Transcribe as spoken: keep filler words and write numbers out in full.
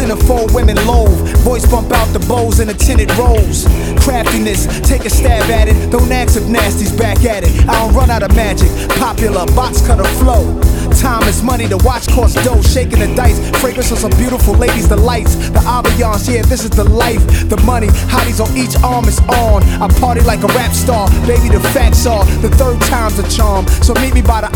Centerfold women loathe. Voice bump out the bows in the tinted rolls. Craftiness, take a stab at it. Don't ask if Nasty's back at it. I don't run out of magic. Popular, box cutter flow. Time is money, the watch costs dough. Shaking the dice, fragrance of some beautiful ladies, the lights, the ambiance, yeah, this is the life. The money, hotties on each arm is on. I party like a rap star, baby, the facts are the third time's a charm. So meet me by the